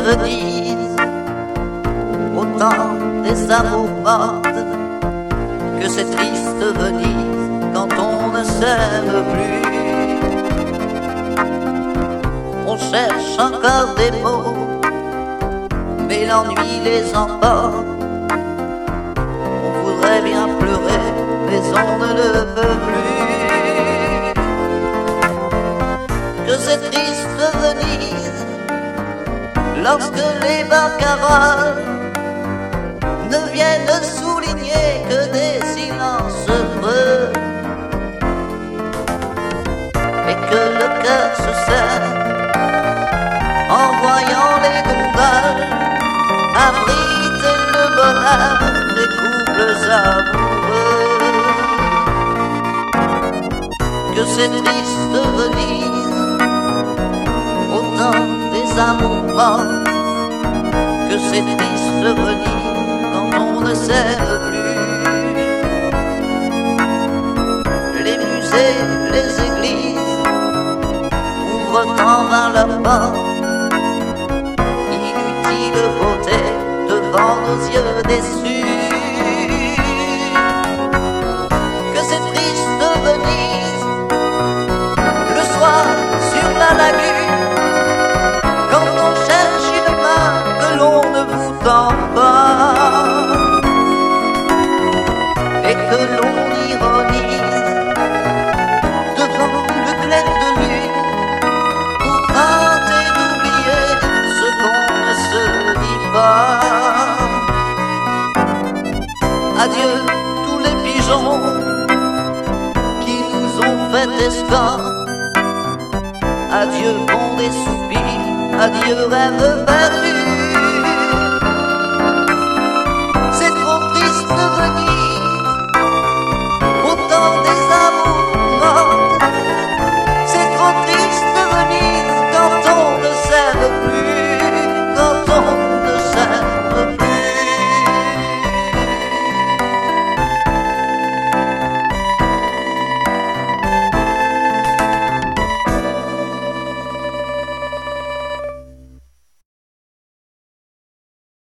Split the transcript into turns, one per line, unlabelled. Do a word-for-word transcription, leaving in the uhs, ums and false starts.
Venise, autant des amours mortes que c'est triste Venise quand on ne s'aime plus. On cherche encore des mots, mais l'ennui les emporte. On voudrait bien pleurer, mais on ne le peut plus. Que c'est triste Venise lorsque les barcaroles ne viennent souligner que des silences heureux, et que le cœur se serre en voyant les gondoles abriter le bonheur des couples amoureux. Que c'est triste Venise, autant des amours morts, que c'est triste Venise quand on ne s'aime plus. Les musées, les églises ouvrent en vain leurs portes. Inutile beauté devant nos yeux déçus. Que c'est triste Venise, le soir sur la lagune, quand on cherche une main que l'on ne vous tend pas, et que l'on ironise devant le clair de lune, pour tenter d'oublier ce qu'on ne se dit pas. Adieu tous les pigeons qui nous ont fait escorte. Adieu bon des soupirs, adieu rêve perdu.